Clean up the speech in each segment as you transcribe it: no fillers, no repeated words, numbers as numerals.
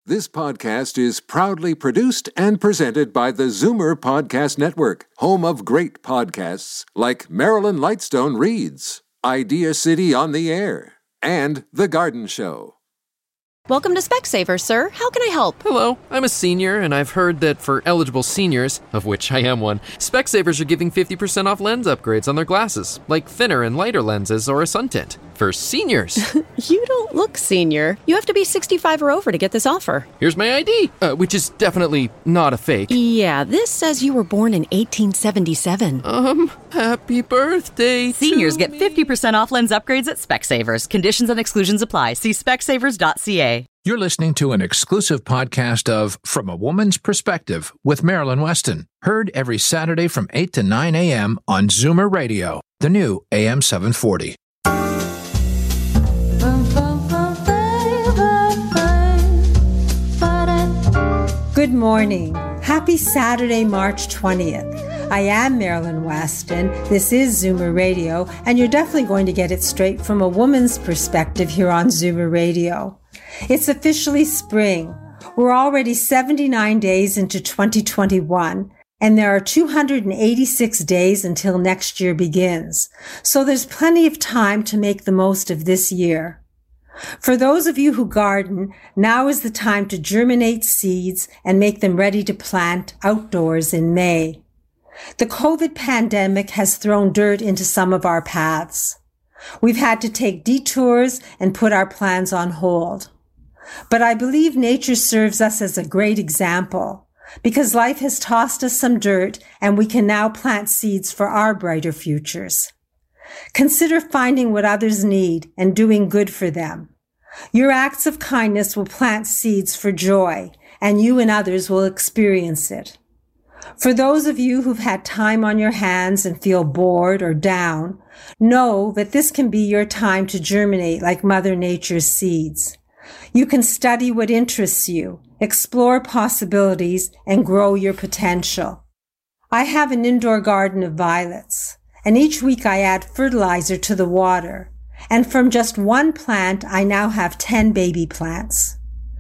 This podcast is proudly produced and presented by the Zoomer Podcast Network, home of great podcasts like Marilyn Lightstone Reads, Idea City on the Air, and The Garden Show. Welcome to Specsavers, sir. How can I help? Hello, I'm a senior, and I've heard that for eligible seniors, of which I am one, Specsavers are giving 50% off lens upgrades on their glasses, like thinner and lighter lenses or a sun tint. For seniors. You don't look senior. You have to be 65 or over to get this offer. Here's my ID, which is definitely not a fake. Yeah, this says you were born in 1877. Happy birthday Seniors to get me. 50% off lens upgrades at Specsavers. Conditions and exclusions apply. See specsavers.ca. You're listening to an exclusive podcast of From a Woman's Perspective with Marilyn Weston. Heard every Saturday from 8 to 9 a.m. on Zoomer Radio, the new AM 740. Good morning. Happy Saturday, March 20th. I am Marilyn Weston. This is Zoomer Radio, and you're definitely going to get it straight from a woman's perspective here on Zoomer Radio. It's officially spring. We're already 79 days into 2021, and there are 286 days until next year begins. So there's plenty of time to make the most of this year. For those of you who garden, now is the time to germinate seeds and make them ready to plant outdoors in May. The COVID pandemic has thrown dirt into some of our paths. We've had to take detours and put our plans on hold. But I believe nature serves us as a great example because life has tossed us some dirt and we can now plant seeds for our brighter futures. Consider finding what others need and doing good for them. Your acts of kindness will plant seeds for joy, and you and others will experience it. For those of you who've had time on your hands and feel bored or down, know that this can be your time to germinate like Mother Nature's seeds. You can study what interests you, explore possibilities, and grow your potential. I have an indoor garden of violets, and each week I add fertilizer to the water. And from just one plant, I now have 10 baby plants.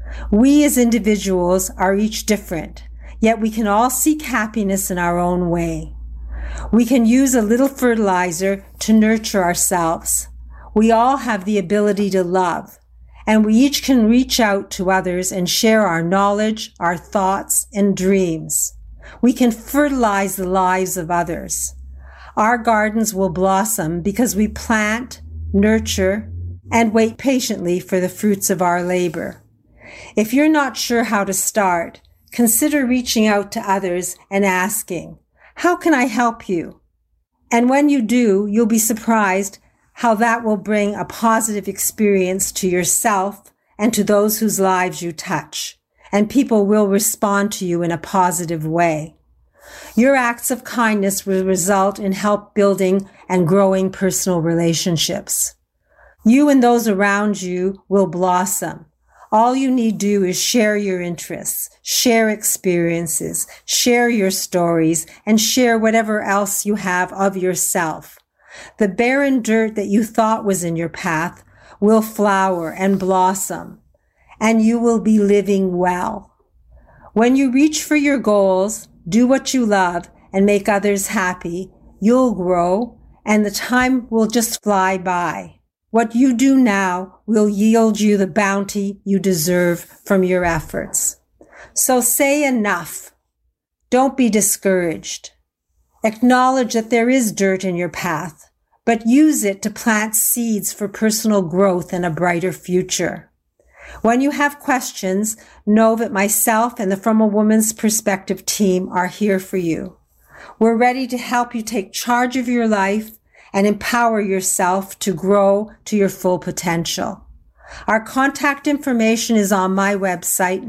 We as individuals are each different, yet we can all seek happiness in our own way. We can use a little fertilizer to nurture ourselves. We all have the ability to love, and we each can reach out to others and share our knowledge, our thoughts, and dreams. We can fertilize the lives of others. Our gardens will blossom because we plant, nurture, and wait patiently for the fruits of our labor. If you're not sure how to start, consider reaching out to others and asking, "How can I help you?" And when you do, you'll be surprised how that will bring a positive experience to yourself and to those whose lives you touch, and people will respond to you in a positive way. Your acts of kindness will result in help building and growing personal relationships. You and those around you will blossom. All you need do is share your interests, share experiences, share your stories, and share whatever else you have of yourself. The barren dirt that you thought was in your path will flower and blossom, and you will be living well. When you reach for your goals, do what you love, and make others happy, you'll grow, and the time will just fly by. What you do now will yield you the bounty you deserve from your efforts. So say enough. Don't be discouraged. Acknowledge that there is dirt in your path, but use it to plant seeds for personal growth and a brighter future. When you have questions, know that myself and the From a Woman's Perspective team are here for you. We're ready to help you take charge of your life and empower yourself to grow to your full potential. Our contact information is on my website,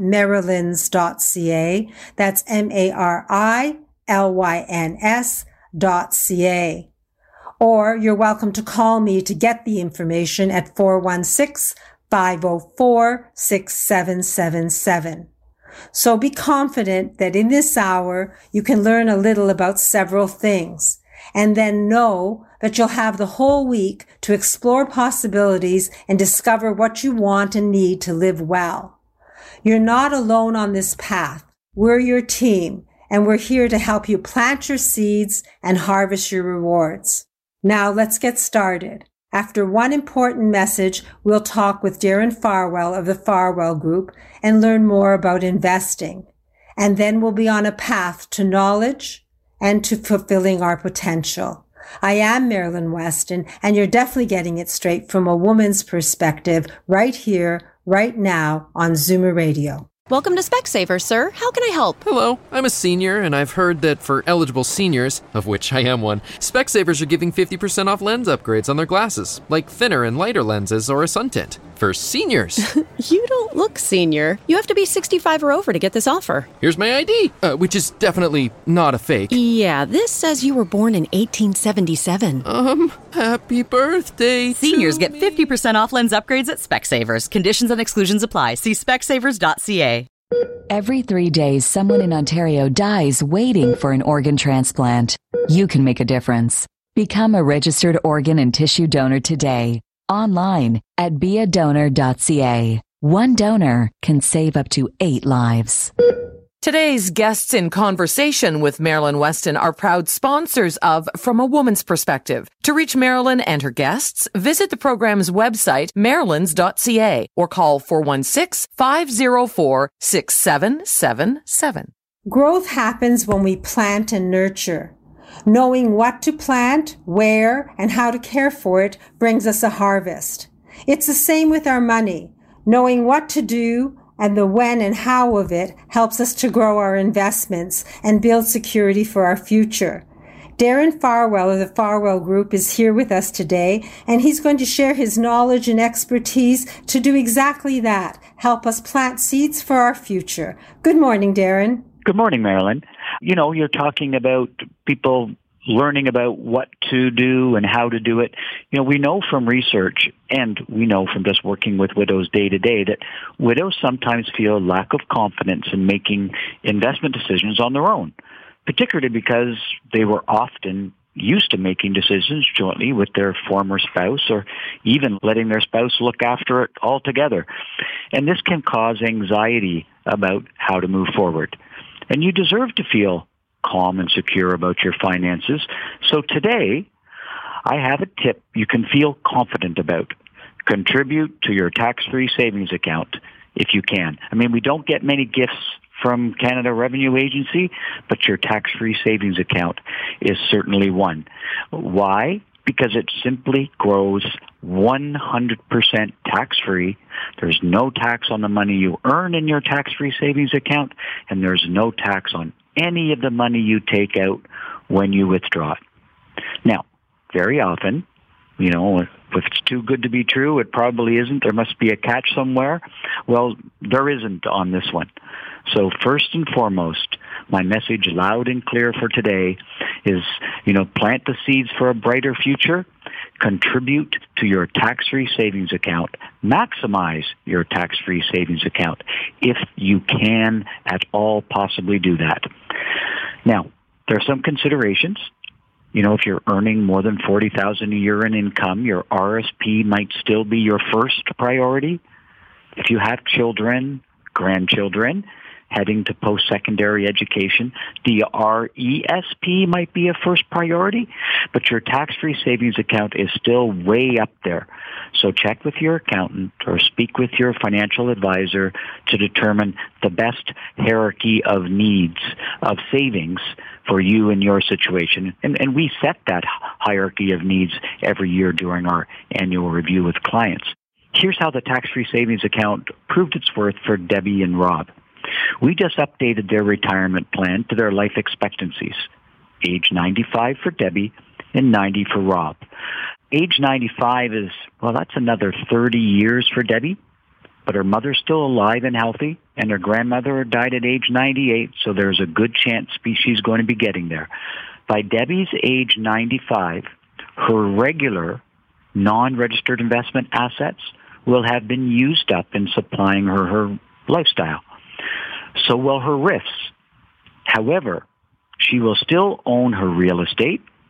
marilyns.ca. That's MARILYNS.ca. Or you're welcome to call me to get the information at 416-504-6777. So be confident that in this hour you can learn a little about several things, and then know that you'll have the whole week to explore possibilities and discover what you want and need to live well. You're not alone on this path. We're your team, and we're here to help you plant your seeds and harvest your rewards. Now let's get started. After one important message, we'll talk with Darren Farwell of the Farwell Group and learn more about investing. And then we'll be on a path to knowledge and to fulfilling our potential. I am Marilyn Weston, and you're definitely getting it straight from a woman's perspective right here, right now on Zoomer Radio. Welcome to Specsavers, sir. How can I help? Hello, I'm a senior, and I've heard that for eligible seniors, of which I am one, Specsavers are giving 50% off lens upgrades on their glasses, like thinner and lighter lenses or a sun tint. For seniors. You don't look senior. You have to be 65 or over to get this offer. Here's my ID, which is definitely not a fake. Yeah, this says you were born in 1877. Happy birthday Seniors to get me. 50% off lens upgrades at Specsavers. Conditions and exclusions apply. See specsavers.ca. Every 3 days, someone in Ontario dies waiting for an organ transplant. You can make a difference. Become a registered organ and tissue donor today. Online at beadonor.ca. One donor can save up to 8 lives. Today's guests in conversation with Marilyn Weston are proud sponsors of From a Woman's Perspective. To reach Marilyn and her guests, visit the program's website, marilyns.ca, or call 416-504-6777. Growth happens when we plant and nurture. Knowing what to plant, where, and how to care for it brings us a harvest. It's the same with our money. Knowing what to do and the when and how of it helps us to grow our investments and build security for our future. Darren Farwell of the Farwell Group is here with us today, and he's going to share his knowledge and expertise to do exactly that, help us plant seeds for our future. Good morning, Darren. Good morning, Marilyn. You know, you're talking about people learning about what to do and how to do it. You know, we know from research, and we know from just working with widows day to day, that widows sometimes feel a lack of confidence in making investment decisions on their own, particularly because they were often used to making decisions jointly with their former spouse, or even letting their spouse look after it altogether. And this can cause anxiety about how to move forward. And you deserve to feel calm and secure about your finances. So today, I have a tip you can feel confident about. Contribute to your tax-free savings account if you can. I mean, we don't get many gifts from Canada Revenue Agency, but your tax-free savings account is certainly one. Why? Because it simply grows 100% tax-free. There's no tax on the money you earn in your tax-free savings account, and there's no tax on any of the money you take out when you withdraw it. Now, very often, you know, if it's too good to be true, it probably isn't. There must be a catch somewhere. Well, there isn't on this one. So first and foremost, my message loud and clear for today is, you know, plant the seeds for a brighter future, contribute to your tax-free savings account, maximize your tax-free savings account if you can at all possibly do that. Now, there are some considerations. You know, if you're earning more than $40,000 a year in income, your RSP might still be your first priority. If you have children, grandchildren, heading to post-secondary education, the RESP might be a first priority, but your tax-free savings account is still way up there. So check with your accountant or speak with your financial advisor to determine the best hierarchy of needs of savings for you and your situation. And we set that hierarchy of needs every year during our annual review with clients. Here's how the tax-free savings account proved its worth for Debbie and Rob. We just updated their retirement plan to their life expectancies. Age 95 for Debbie and 90 for Rob. Age 95 is, well, that's another 30 years for Debbie, but her mother's still alive and healthy, and her grandmother died at age 98, so there's a good chance she's going to be getting there. By Debbie's age 95, her regular non-registered investment assets will have been used up in supplying her lifestyle. So will her RIFs. However, she will still own her real estate,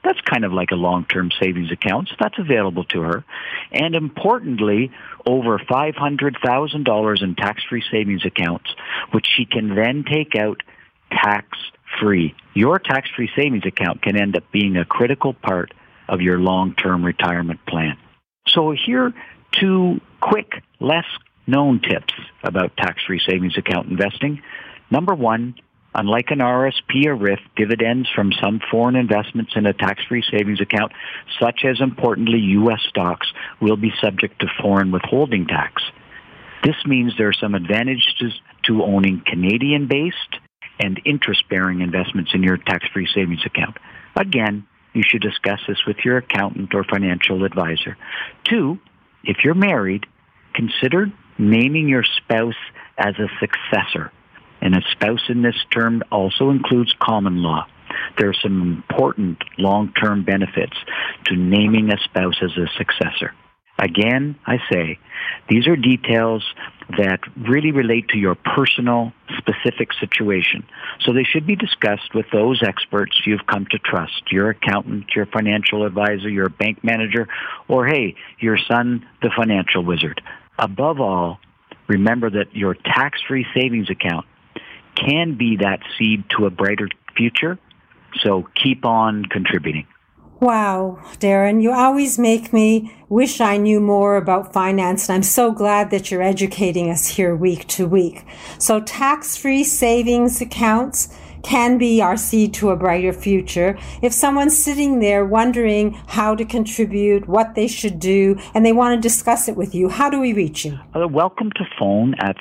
That's kind of like a long-term savings account, so that's available to her. And importantly, over $500,000 in tax-free savings accounts, which she can then take out tax-free. Your tax-free savings account can end up being a critical part of your long-term retirement plan. So here are 2 quick, less known tips about tax-free savings account investing. Number 1, unlike an RSP or RIF, dividends from some foreign investments in a tax-free savings account, such as, importantly, U.S. stocks, will be subject to foreign withholding tax. This means there are some advantages to owning Canadian-based and interest-bearing investments in your tax-free savings account. Again, you should discuss this with your accountant or financial advisor. 2, if you're married, consider naming your spouse as a successor. And a spouse in this term also includes common law. There are some important long-term benefits to naming a spouse as a successor. Again, I say, these are details that really relate to your personal, specific situation. So they should be discussed with those experts you've come to trust, your accountant, your financial advisor, your bank manager, or, hey, your son, the financial wizard. Above all, remember that your tax-free savings account can be that seed to a brighter future, so keep on contributing. Wow, Darren, you always make me wish I knew more about finance, and I'm so glad that you're educating us here week to week. So tax-free savings accounts can be our seed to a brighter future. If someone's sitting there wondering how to contribute, what they should do, and they want to discuss it with you, how do we reach you? Welcome to phone at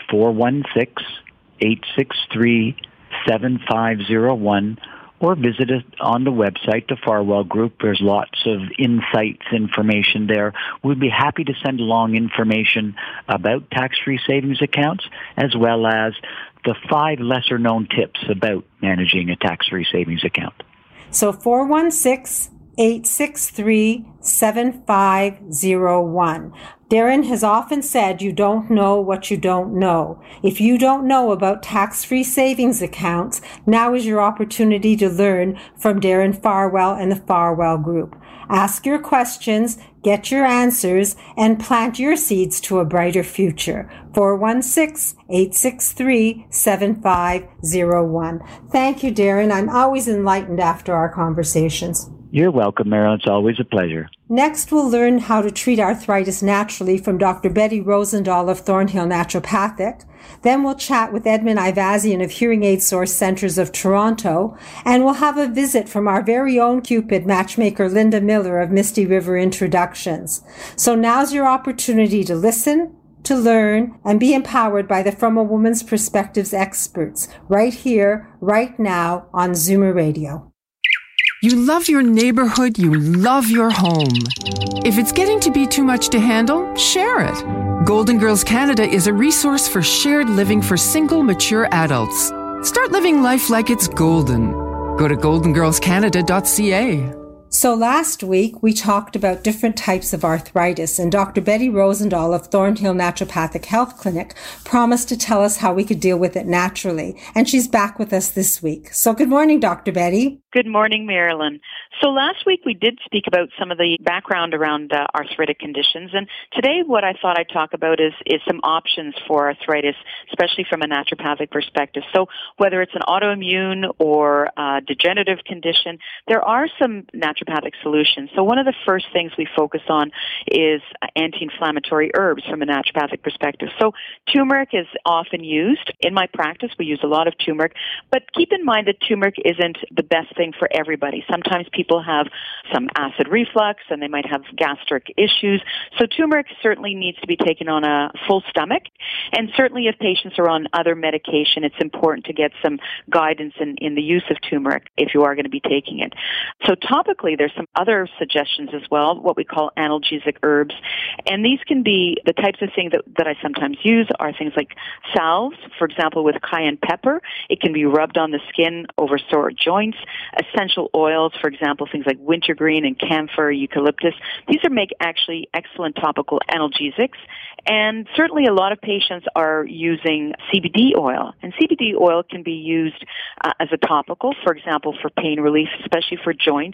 416-863-7501, or visit us on the website, the Farwell Group. There's lots of insights, information there. We'd be happy to send along information about tax-free savings accounts, as well as the 5 lesser-known tips about managing a tax-free savings account. So 416-863-7501. Darren has often said you don't know what you don't know. If you don't know about tax-free savings accounts, now is your opportunity to learn from Darren Farwell and the Farwell Group. Ask your questions, get your answers, and plant your seeds to a brighter future. 416-863-7501. Thank you, Darren. I'm always enlightened after our conversations. You're welcome, Marilyn. It's always a pleasure. Next, we'll learn how to treat arthritis naturally from Dr. Betty Rosendahl of Thornhill Naturopathic. Then we'll chat with Edmund Ivazian of Hearing Aid Source Centers of Toronto. And we'll have a visit from our very own Cupid matchmaker Linda Miller of Misty River Introductions. So now's your opportunity to listen, to learn, and be empowered by the From a Woman's Perspectives experts right here, right now on Zoomer Radio. You love your neighborhood, you love your home. If it's getting to be too much to handle, share it. Golden Girls Canada is a resource for shared living for single, mature adults. Start living life like it's golden. Go to goldengirlscanada.ca. So last week, we talked about different types of arthritis, and Dr. Betty Rosendahl of Thornhill Naturopathic Health Clinic promised to tell us how we could deal with it naturally, and she's back with us this week. So good morning, Dr. Betty. Good morning, Marilyn. So last week we did speak about some of the background around arthritic conditions, and today what I thought I'd talk about is some options for arthritis, especially from a naturopathic perspective. So whether it's an autoimmune or degenerative condition, there are some naturopathic solutions. So one of the first things we focus on is anti-inflammatory herbs from a naturopathic perspective. So turmeric is often used. In my practice, we use a lot of turmeric, but keep in mind that turmeric isn't the best thing for everybody. Sometimes people have some acid reflux and they might have gastric issues. So turmeric certainly needs to be taken on a full stomach. And certainly if patients are on other medication, it's important to get some guidance in the use of turmeric if you are going to be taking it. So topically, there's some other suggestions as well, what we call analgesic herbs. And these can be the types of things that I sometimes use are things like salves, for example, with cayenne pepper. It can be rubbed on the skin over sore joints. Essential oils, for example, things like wintergreen and camphor, eucalyptus. These make actually excellent topical analgesics. And certainly a lot of patients are using CBD oil. And CBD oil can be used as a topical, for example, for pain relief, especially for joints.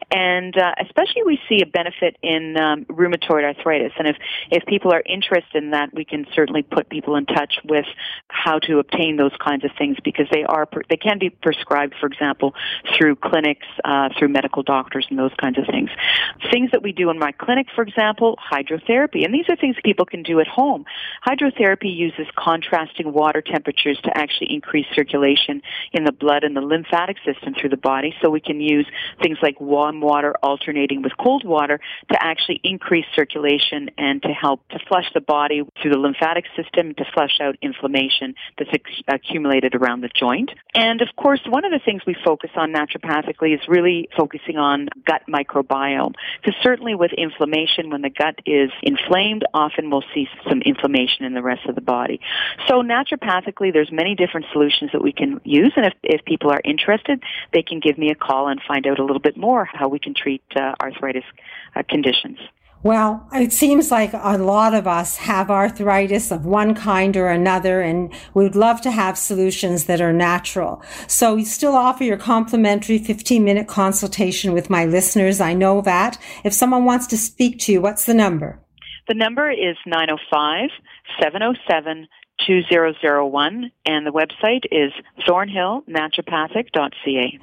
And especially we see a benefit in rheumatoid arthritis. And if people are interested in that, we can certainly put people in touch with how to obtain those kinds of things, because they can be prescribed, for example, through clinics, through medical doctors and those kinds of things. Things that we do in my clinic, for example, hydrotherapy. And these are things people can do at home. Hydrotherapy uses contrasting water temperatures to actually increase circulation in the blood and the lymphatic system through the body. So we can use things like warm water alternating with cold water to actually increase circulation and to help to flush the body through the lymphatic system, to flush out inflammation that's accumulated around the joint. And of course, one of the things we focus on naturopathically is really focusing on gut microbiome. Because certainly with inflammation, when the gut is inflamed, often we'll see some inflammation in the rest of the body. So naturopathically, there's many different solutions that we can use, and if people are interested, they can give me a call and find out a little bit more how we can treat arthritis conditions. Well, it seems like a lot of us have arthritis of one kind or another, and we would love to have solutions that are natural. So we still offer your complimentary 15-minute consultation with my listeners. I know that. If someone wants to speak to you, what's the number? The number is 905-707-2001, and the website is thornhillnaturopathic.ca.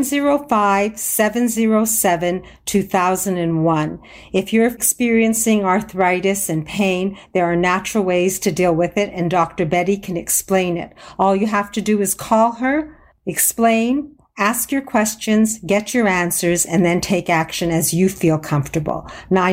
905-707-2001. If you're experiencing arthritis and pain, there are natural ways to deal with it, and Dr. Betty can explain it. All you have to do is call her, explain, ask your questions, get your answers, and then take action as you feel comfortable.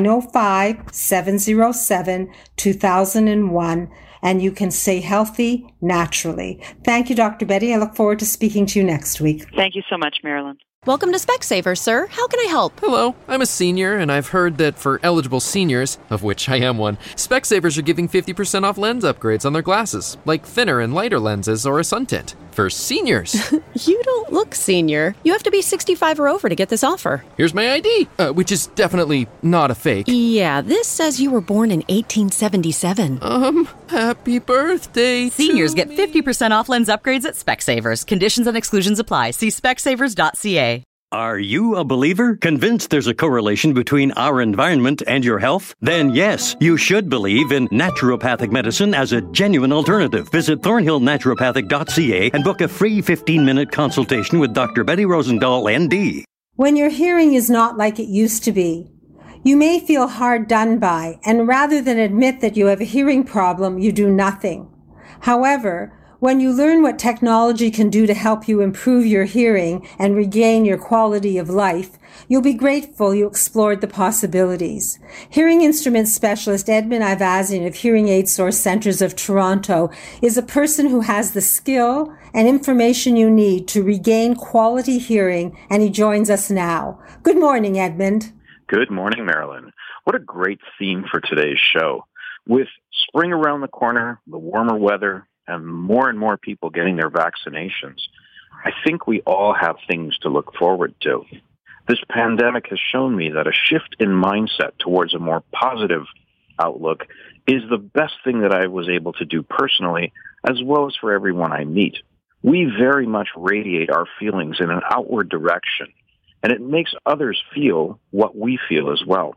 905-707-2001. And you can stay healthy naturally. Thank you, Dr. Betty. I look forward to speaking to you next week. Thank you so much, Marilyn. Welcome to Specsavers, sir. How can I help? Hello, I'm a senior, and I've heard that for eligible seniors, of which I am one, Specsavers are giving 50% off lens upgrades on their glasses, like thinner and lighter lenses or a sun tint. For seniors. You don't look senior. You have to be 65 or over to get this offer. Here's my ID, which is definitely not a fake. Yeah, this says you were born in 1877. Happy birthday Seniors get 50% off lens upgrades at Specsavers. Conditions and exclusions apply. See specsavers.ca. Are you a believer? Convinced there's a correlation between our environment and your health? Then yes, you should believe in naturopathic medicine as a genuine alternative. Visit thornhillnaturopathic.ca and book a free 15-minute consultation with Dr. Betty Rosendahl, ND. When your hearing is not like it used to be, you may feel hard done by, and rather than admit that you have a hearing problem, you do nothing. However, when you learn what technology can do to help you improve your hearing and regain your quality of life, you'll be grateful you explored the possibilities. Hearing instrument specialist Edmund Ivazian of Hearing Aid Source Centers of Toronto is a person who has the skill and information you need to regain quality hearing, and he joins us now. Good morning, Edmund. Good morning, Marilyn. What a great theme for today's show. With spring around the corner, the warmer weather, and more people getting their vaccinations, I think we all have things to look forward to. This pandemic has shown me that a shift in mindset towards a more positive outlook is the best thing that I was able to do personally, as well as for everyone I meet. We very much radiate our feelings in an outward direction, and it makes others feel what we feel as well.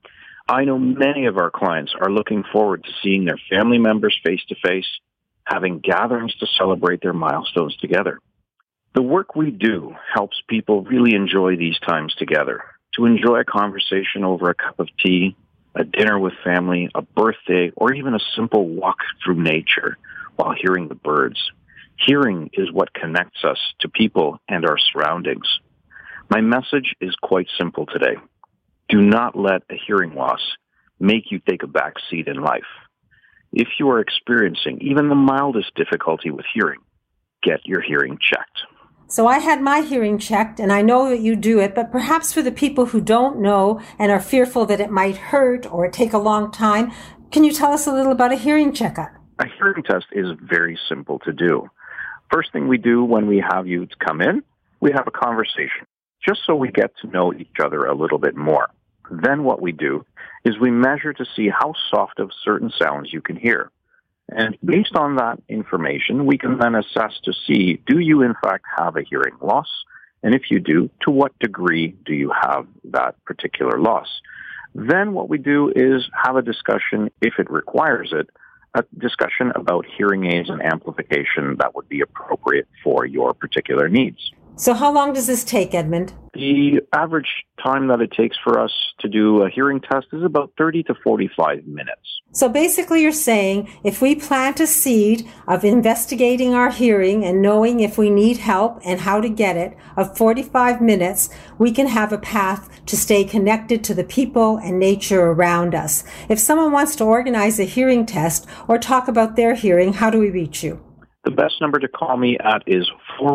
I know many of our clients are looking forward to seeing their family members face-to-face, having gatherings to celebrate their milestones together. The work we do helps people really enjoy these times together, to enjoy a conversation over a cup of tea, a dinner with family, a birthday, or even a simple walk through nature while hearing the birds. Hearing is what connects us to people and our surroundings. My message is quite simple today. Do not let a hearing loss make you take a back seat in life. If you are experiencing even the mildest difficulty with hearing, get your hearing checked. So I had my hearing checked, and I know that you do it, but perhaps for the people who don't know and are fearful that it might hurt or take a long time, can you tell us a little about a hearing checkup? A hearing test is very simple to do. First thing we do when we have you come in, we have a conversation, just so we get to know each other a little bit more. Then what we do is we measure to see how soft of certain sounds you can hear. And based on that information, we can then assess to see, do you in fact have a hearing loss? And if you do, to what degree do you have that particular loss? Then what we do is have a discussion, if it requires it, a discussion about hearing aids and amplification that would be appropriate for your particular needs. So how long does this take, Edmund? The average time that it takes for us to do a hearing test is about 30 to 45 minutes. So basically you're saying if we plant a seed of investigating our hearing and knowing if we need help and how to get it, of 45 minutes, we can have a path to stay connected to the people and nature around us. If someone wants to organize a hearing test or talk about their hearing, how do we reach you? The best number to call me at is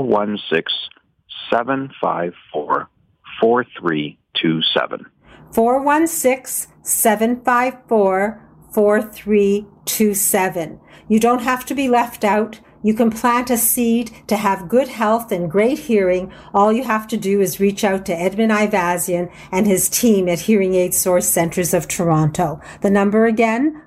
416-754-4327. 416-754-4327. You don't have to be left out. You can plant a seed to have good health and great hearing. All you have to do is reach out to Edmund Ivazian and his team at Hearing Aid Source Centres of Toronto. The number again,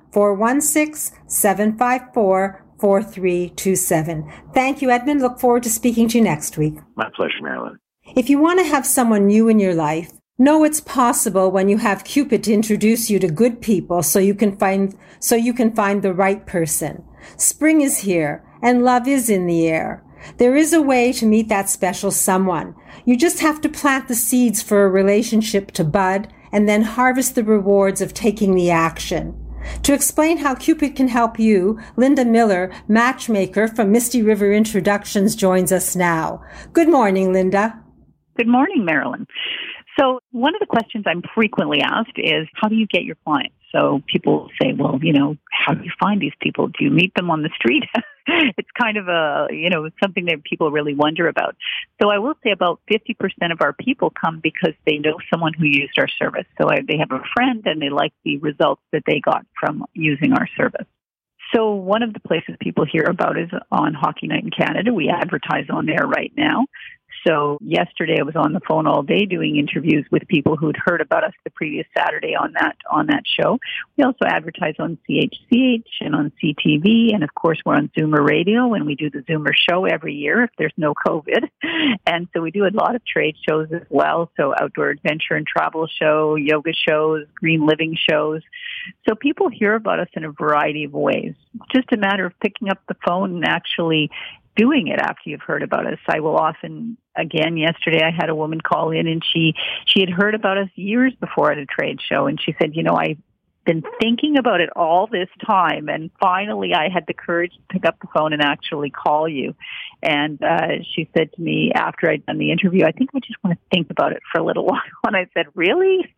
416-754-4327. Thank you, Edmund. Look forward to speaking to you next week. My pleasure, Marilyn. If you want to have someone new in your life, know it's possible when you have Cupid to introduce you to good people so you can find the right person. Spring is here and love is in the air. There is a way to meet that special someone. You just have to plant the seeds for a relationship to bud and then harvest the rewards of taking the action. To explain how Cupid can help you, Linda Miller, matchmaker from Misty River Introductions, joins us now. Good morning, Linda. Good morning, Marilyn. So one of the questions I'm frequently asked is, how do you get your clients? So people say, well, how do you find these people? Do you meet them on the street? It's kind of something that people really wonder about. So I will say about 50% of our people come because they know someone who used our service. So they have a friend and they like the results that they got from using our service. So one of the places people hear about is on Hockey Night in Canada. We advertise on there right now. So yesterday I was on the phone all day doing interviews with people who'd heard about us the previous Saturday on that show. We also advertise on CHCH and on CTV, and of course we're on Zoomer Radio, and we do the Zoomer show every year if there's no COVID. And so we do a lot of trade shows as well, so outdoor adventure and travel show, yoga shows, green living shows. So people hear about us in a variety of ways. It's just a matter of picking up the phone and actually doing it after you've heard about us. I will often, again, yesterday I had a woman call in and she had heard about us years before at a trade show, and she said, I've been thinking about it all this time, and finally I had the courage to pick up the phone and actually call you. And she said to me after I'd done the interview, I think I just want to think about it for a little while. And I said, really?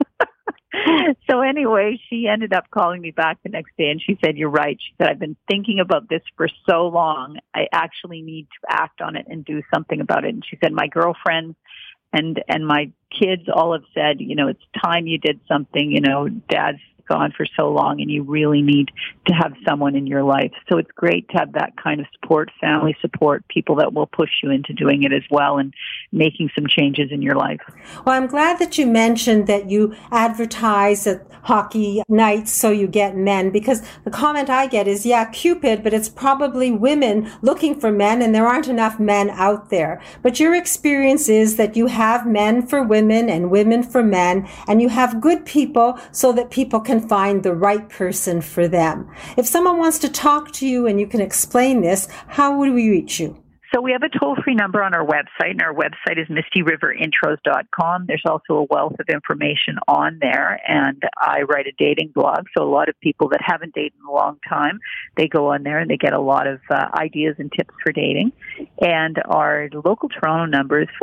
So anyway, she ended up calling me back the next day and she said, you're right. She said, I've been thinking about this for so long. I actually need to act on it and do something about it. And she said, my girlfriend and my kids all have said, it's time you did something. Dad's gone for so long and you really need to have someone in your life. So it's great to have that kind of support, family support, people that will push you into doing it as well and making some changes in your life. Well, I'm glad that you mentioned that you advertise at hockey nights so you get men, because the comment I get is, yeah, Cupid, but it's probably women looking for men and there aren't enough men out there. But your experience is that you have men for women and women for men, and you have good people so that people can find the right person for them. If someone wants to talk to you and you can explain this, how would we reach you? So we have a toll-free number on our website, and our website is mistyriverinTros.com. There's also a wealth of information on there, and I write a dating blog, so a lot of people that haven't dated in a long time, they go on there and they get a lot of ideas and tips for dating. And our local Toronto number is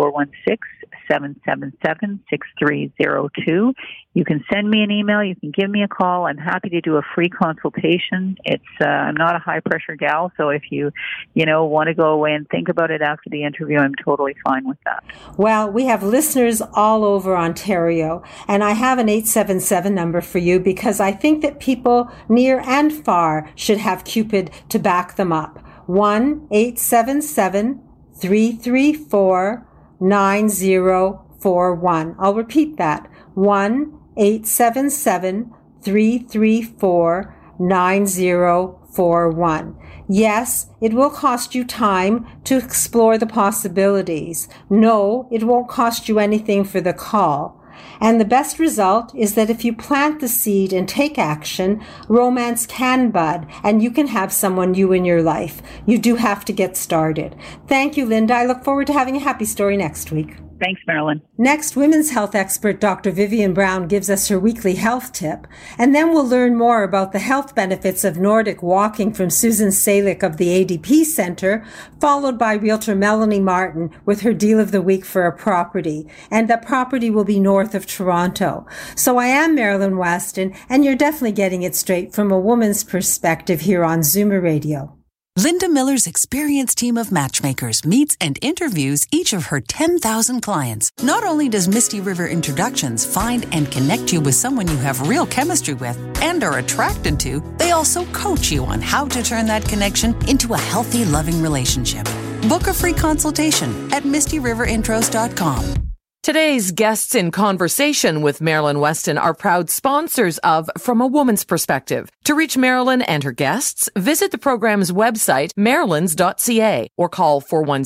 416-777-6302. You can send me an email. You can give me a call. I'm happy to do a free consultation. I'm not a high-pressure gal, so if you want to go away and think about it after the interview, I'm totally fine with that. Well, we have listeners all over Ontario, and I have an 877 number for you because I think that people near and far should have Cupid to back them up. 1-877-334-9041. I'll repeat that. 1-877-334-9041. Yes, it will cost you time to explore the possibilities. No, it won't cost you anything for the call. And the best result is that if you plant the seed and take action, romance can bud, and you can have someone new in your life. You do have to get started. Thank you, Linda. I look forward to having a happy story next week. Thanks, Marilyn. Next, women's health expert Dr. Vivian Brown gives us her weekly health tip, and then we'll learn more about the health benefits of Nordic walking from Susan Salick of the ADP Center, followed by Realtor Melanie Martin with her deal of the week for a property, and that property will be north of Toronto. So I am Marilyn Weston, and you're definitely getting it straight from a woman's perspective here on Zoomer Radio. Linda Miller's experienced team of matchmakers meets and interviews each of her 10,000 clients. Not only does Misty River Introductions find and connect you with someone you have real chemistry with and are attracted to, they also coach you on how to turn that connection into a healthy, loving relationship. Book a free consultation at MistyRiverIntros.com. Today's guests in conversation with Marilyn Weston are proud sponsors of From a Woman's Perspective. To reach Marilyn and her guests, visit the program's website, marilyns.ca, or call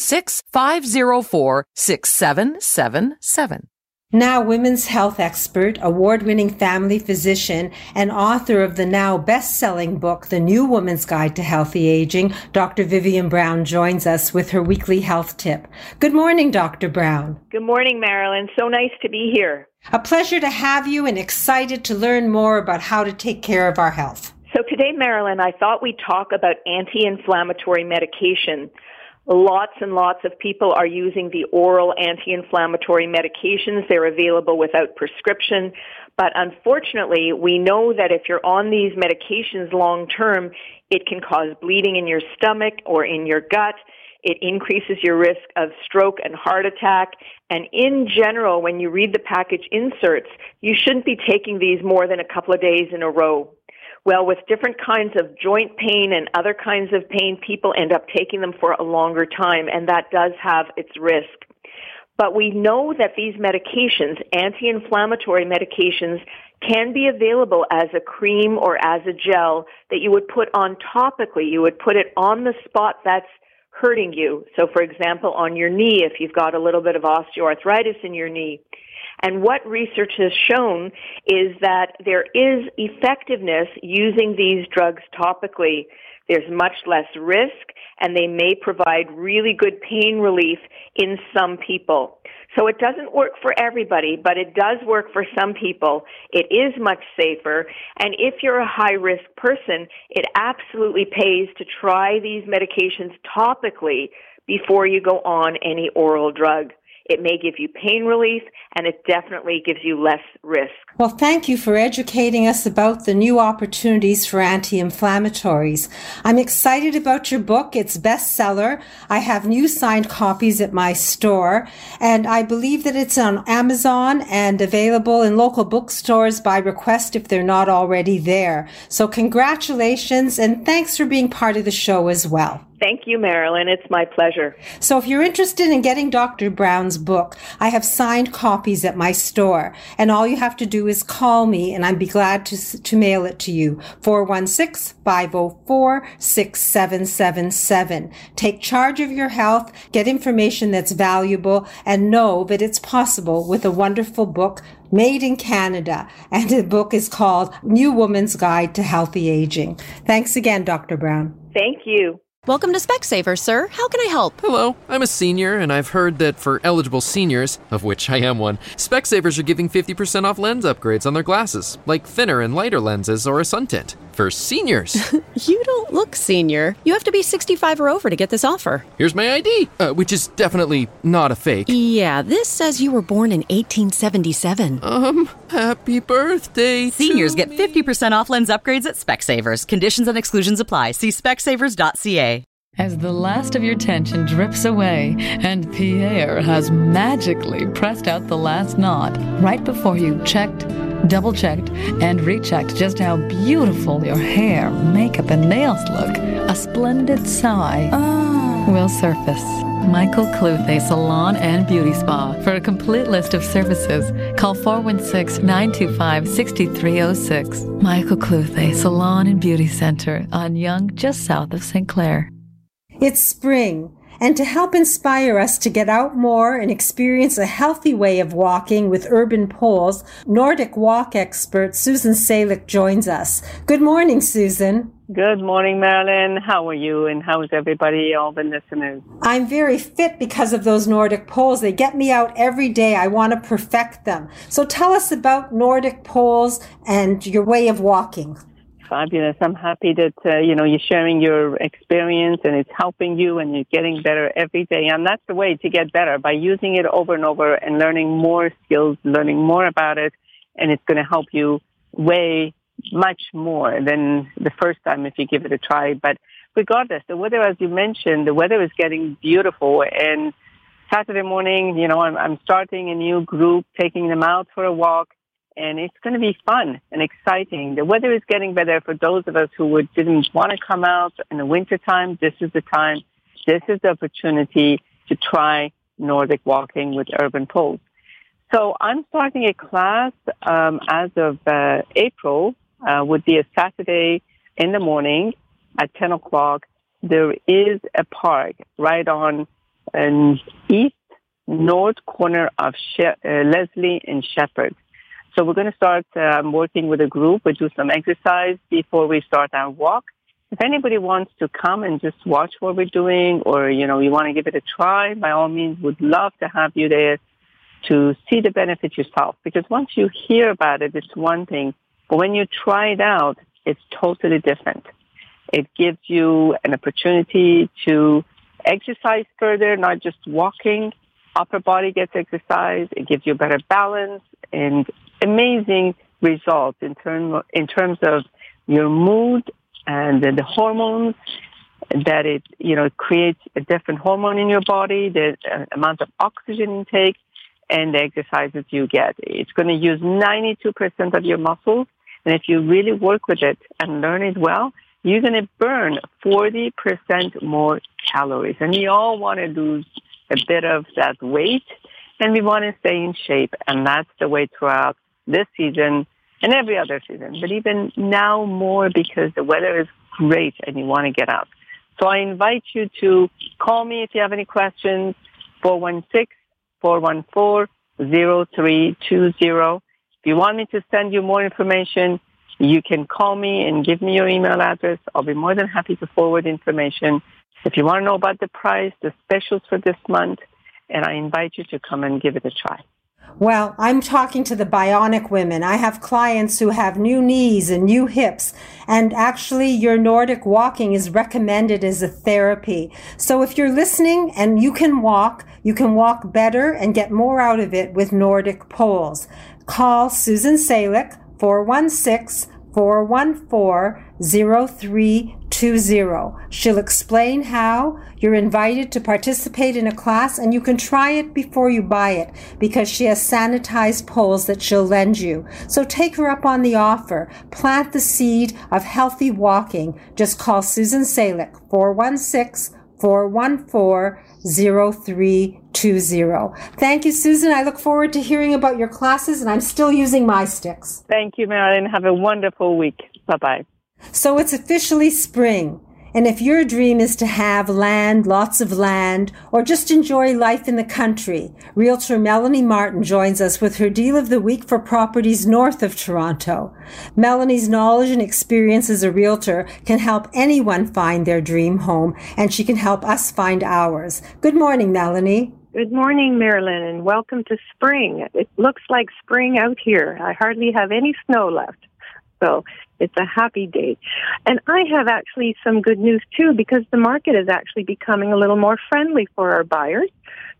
416-504-6777. Now women's health expert, award-winning family physician, and author of the now best-selling book, The New Woman's Guide to Healthy Aging, Dr. Vivian Brown joins us with her weekly health tip. Good morning, Dr. Brown. Good morning, Marilyn. So nice to be here. A pleasure to have you and excited to learn more about how to take care of our health. So today, Marilyn, I thought we'd talk about anti-inflammatory medication. Lots and lots of people are using the oral anti-inflammatory medications. They're available without prescription. But unfortunately, we know that if you're on these medications long term, it can cause bleeding in your stomach or in your gut. It increases your risk of stroke and heart attack. And in general, when you read the package inserts, you shouldn't be taking these more than a couple of days in a row. Well, with different kinds of joint pain and other kinds of pain, people end up taking them for a longer time, and that does have its risk. But we know that these medications, anti-inflammatory medications, can be available as a cream or as a gel that you would put on topically. You would put it on the spot that's hurting you. So, for example, on your knee, if you've got a little bit of osteoarthritis in your knee. And what research has shown is that there is effectiveness using these drugs topically. There's much less risk, and they may provide really good pain relief in some people. So it doesn't work for everybody, but it does work for some people. It is much safer, and if you're a high-risk person, it absolutely pays to try these medications topically before you go on any oral drug. It may give you pain relief, and it definitely gives you less risk. Well, thank you for educating us about the new opportunities for anti-inflammatories. I'm excited about your book. It's bestseller. I have new signed copies at my store, and I believe that it's on Amazon and available in local bookstores by request if they're not already there. So congratulations, and thanks for being part of the show as well. Thank you, Marilyn. It's my pleasure. So if you're interested in getting Dr. Brown's book, I have signed copies at my store, and all you have to do is call me, and I'd be glad to mail it to you. 416-504-6777. Take charge of your health, get information that's valuable, and know that it's possible with a wonderful book made in Canada. And the book is called New Woman's Guide to Healthy Aging. Thanks again, Dr. Brown. Thank you. Welcome to Specsavers, sir. How can I help? Hello, I'm a senior, and I've heard that for eligible seniors, of which I am one, Specsavers are giving 50% off lens upgrades on their glasses, like thinner and lighter lenses or a sun tint. For seniors. You don't look senior. You have to be 65 or over to get this offer. Here's my ID, which is definitely not a fake. Yeah, this says you were born in 1877. Happy birthday Seniors get 50% off lens upgrades at Specsavers. Conditions and exclusions apply. See specsavers.ca. As the last of your tension drips away and Pierre has magically pressed out the last knot right before you checked, double-checked, and rechecked just how beautiful your hair, makeup, and nails look, a splendid sigh will surface. Michael Cluthe Salon and Beauty Spa. For a complete list of services, call 416-925-6306. Michael Cluthe Salon and Beauty Center on Yonge, just south of St. Clair. It's spring, and to help inspire us to get out more and experience a healthy way of walking with urban poles, Nordic walk expert Susan Salick joins us. Good morning, Susan. Good morning, Marilyn. How are you, and how is everybody, all the listeners? I'm very fit because of those Nordic poles. They get me out every day. I want to perfect them. So tell us about Nordic poles and your way of walking. Fabulous. I'm happy that, you're sharing your experience and it's helping you and you're getting better every day. And that's the way to get better, by using it over and over and learning more skills, learning more about it. And it's going to help you way much more than the first time if you give it a try. But regardless, the weather, as you mentioned, the weather is getting beautiful. And Saturday morning, I'm starting a new group, taking them out for a walk. And it's going to be fun and exciting. The weather is getting better for those of us who didn't want to come out in the wintertime. This is the time. This is the opportunity to try Nordic walking with urban poles. So I'm starting a class as of April. Would be a Saturday in the morning at 10 o'clock. There is a park right on an east-north corner of Leslie and Shepherd. So we're going to start working with a group. We'll do some exercise before we start our walk. If anybody wants to come and just watch what we're doing, or, you want to give it a try, by all means, would love to have you there to see the benefit yourself. Because once you hear about it, it's one thing. But when you try it out, it's totally different. It gives you an opportunity to exercise further, not just walking. Upper body gets exercised. It gives you better balance and amazing results in terms of your mood and the hormones that it creates a different hormone in your body, the amount of oxygen intake, and the exercises you get. It's going to use 92% of your muscles. And if you really work with it and learn it well, you're going to burn 40% more calories. And we all want to lose a bit of that weight, and we want to stay in shape. And that's the way throughout this season and every other season. But even now more, because the weather is great and you want to get out. So I invite you to call me if you have any questions, 416-414-0320. If you want me to send you more information, you can call me and give me your email address. I'll be more than happy to forward information. If you want to know about the price, the specials for this month, and I invite you to come and give it a try. Well, I'm talking to the bionic women. I have clients who have new knees and new hips, and actually your Nordic walking is recommended as a therapy. So if you're listening and you can walk better and get more out of it with Nordic poles. Call Susan Salick, 416-414-0320. She'll explain how. You're invited to participate in a class, and you can try it before you buy it because she has sanitized poles that she'll lend you. So take her up on the offer. Plant the seed of healthy walking. Just call Susan Salick, 416-414-0320. Thank you, Susan. I look forward to hearing about your classes, and I'm still using my sticks. Thank you, Marilyn. Have a wonderful week. Bye-bye. So it's officially spring. And if your dream is to have land, lots of land, or just enjoy life in the country, Realtor Melanie Martin joins us with her Deal of the Week for properties north of Toronto. Melanie's knowledge and experience as a realtor can help anyone find their dream home, and she can help us find ours. Good morning, Melanie. Good morning, Marilyn, and welcome to spring. It looks like spring out here. I hardly have any snow left. So it's a happy day. And I have actually some good news, too, because the market is actually becoming a little more friendly for our buyers.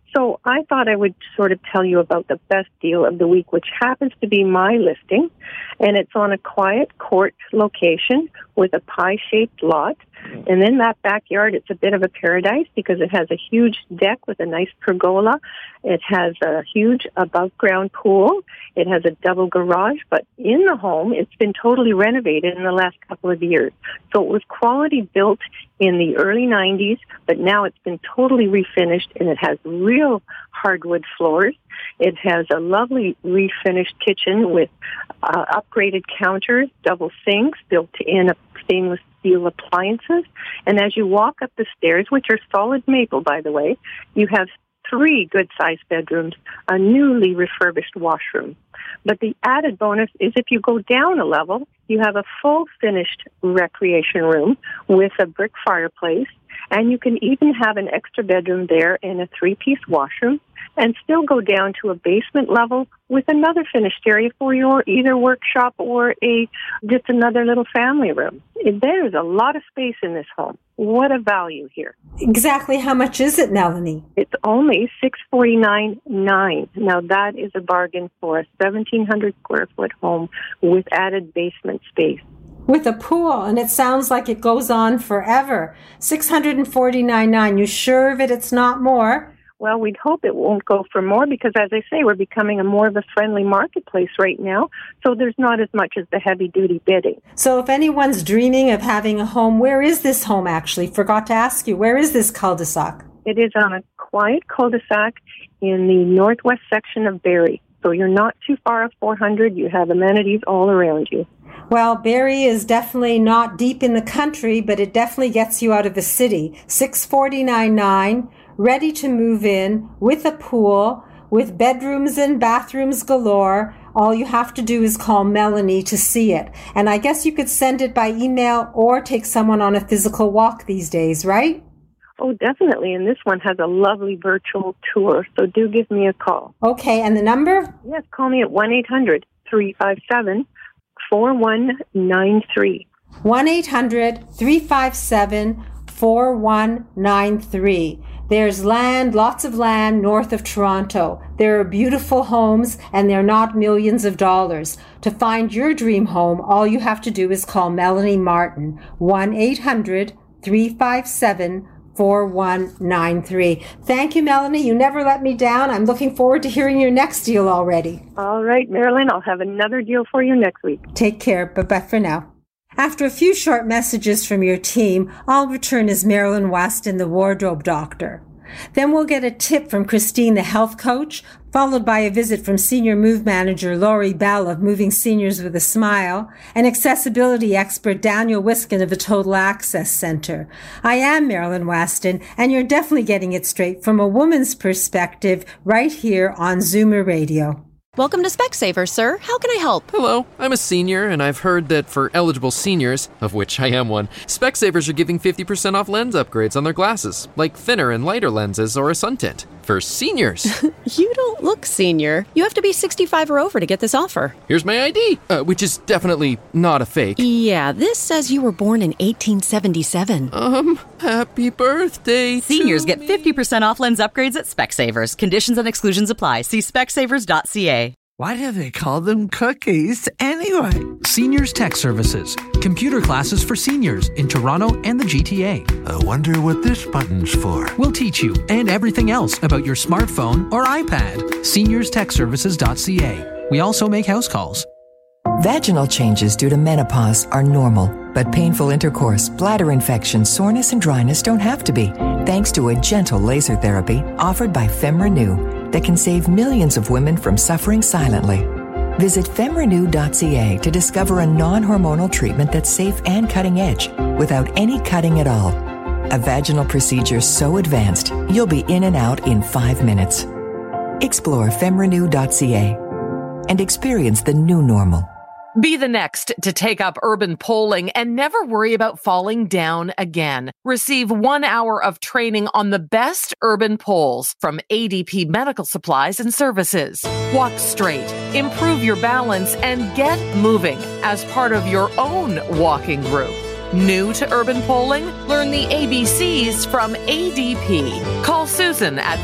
So I thought I would sort of tell you about the best deal of the week, which happens to be my listing. And it's on a quiet court location with a pie-shaped lot. And in that backyard, it's a bit of a paradise because it has a huge deck with a nice pergola. It has a huge above-ground pool. It has a double garage. But in the home, it's been totally renovated in the last couple of years. So it was quality built in the early 90s, but now it's been totally refinished, and it has real hardwood floors. It has a lovely refinished kitchen with upgraded counters, double sinks, built-in stainless steel appliances. And as you walk up the stairs, which are solid maple, by the way, you have 3 good-sized bedrooms, a newly refurbished washroom. But the added bonus is if you go down a level, you have a full finished recreation room with a brick fireplace, and you can even have an extra bedroom there and a 3-piece washroom, and still go down to a basement level with another finished area for your either workshop or just another little family room. There's a lot of space in this home. What a value here. Exactly how much is it, Melanie? It's only $649.9. Now that is a bargain for a 1,700 square foot home with added basement space. With a pool, and it sounds like it goes on forever. $649.9. You sure of it? It's not more? Well, we'd hope it won't go for more because, as I say, we're becoming more of a friendly marketplace right now, so there's not as much as the heavy-duty bidding. So if anyone's dreaming of having a home, where is this home actually? Forgot to ask you, where is this cul-de-sac? It is on a quiet cul-de-sac in the northwest section of Barrie, so you're not too far off 400. You have amenities all around you. Well, Barrie is definitely not deep in the country, but it definitely gets you out of the city. $649.9. Ready to move in, with a pool, with bedrooms and bathrooms galore. All you have to do is call Melanie to see it. And I guess you could send it by email or take someone on a physical walk these days, right? Oh, definitely. And this one has a lovely virtual tour, so do give me a call. Okay, and the number? Yes, call me at 1-800-357-4193. 1-800-357-4193. There's land, lots of land north of Toronto. There are beautiful homes, and they're not millions of dollars. To find your dream home, all you have to do is call Melanie Martin, 1-800-357-4193. Thank you, Melanie. You never let me down. I'm looking forward to hearing your next deal already. All right, Marilyn, I'll have another deal for you next week. Take care. Bye-bye for now. After a few short messages from your team, I'll return as Marilyn Weston, the wardrobe doctor. Then we'll get a tip from Christine, the health coach, followed by a visit from Senior Move Manager Lori Bell of Moving Seniors with a Smile, and accessibility expert Daniel Wiskin of the Total Access Center. I am Marilyn Weston, and you're definitely getting it straight from a woman's perspective right here on Zoomer Radio. Welcome to Specsavers, sir. How can I help? Hello, I'm a senior, and I've heard that for eligible seniors, of which I am one, Specsavers are giving 50% off lens upgrades on their glasses, like thinner and lighter lenses or a sun tint. For seniors. You don't look senior. You have to be 65 or over to get this offer. Here's my ID, which is definitely not a fake. Yeah, this says you were born in 1877. Happy birthday. Seniors get 50% off lens upgrades at Specsavers. Conditions and exclusions apply. See specsavers.ca. Why do they call them cookies anyway? Seniors Tech Services. Computer classes for seniors in Toronto and the GTA. I wonder what this button's for. We'll teach you and everything else about your smartphone or iPad. SeniorsTechServices.ca. We also make house calls. Vaginal changes due to menopause are normal, but painful intercourse, bladder infection, soreness, and dryness don't have to be, thanks to a gentle laser therapy offered by FemRenew that can save millions of women from suffering silently. Visit femrenew.ca to discover a non-hormonal treatment that's safe and cutting edge without any cutting at all. A vaginal procedure so advanced, you'll be in and out in 5 minutes. Explore femrenew.ca and experience the new normal. Be the next to take up urban polling and never worry about falling down again. Receive 1 hour of training on the best urban polls from ADP Medical Supplies and Services. Walk straight, improve your balance, and get moving as part of your own walking group. New to urban polling? Learn the ABCs from ADP. Call Susan at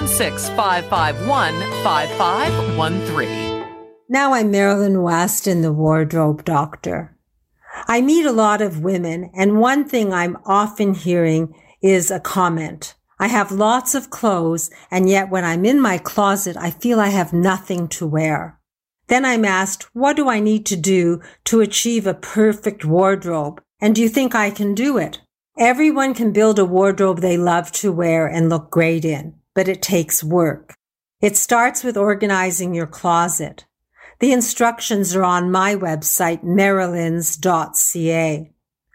416-551-5513. Now I'm Marilyn Weston, the Wardrobe Doctor. I meet a lot of women, and one thing I'm often hearing is a comment. I have lots of clothes, and yet when I'm in my closet, I feel I have nothing to wear. Then I'm asked, what do I need to do to achieve a perfect wardrobe? And do you think I can do it? Everyone can build a wardrobe they love to wear and look great in, but it takes work. It starts with organizing your closet. The instructions are on my website, marilyns.ca.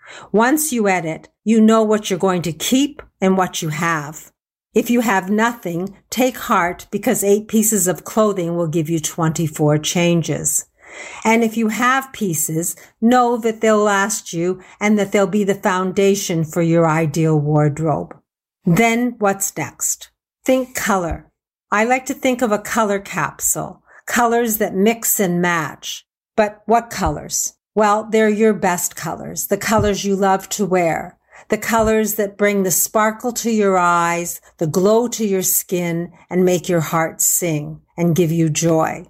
Once you edit, you know what you're going to keep and what you have. If you have nothing, take heart because 8 pieces of clothing will give you 24 changes. And if you have pieces, know that they'll last you and that they'll be the foundation for your ideal wardrobe. Then what's next? Think color. I like to think of a color capsule, colors that mix and match. But what colors? Well, they're your best colors, the colors you love to wear, the colors that bring the sparkle to your eyes, the glow to your skin, and make your heart sing and give you joy.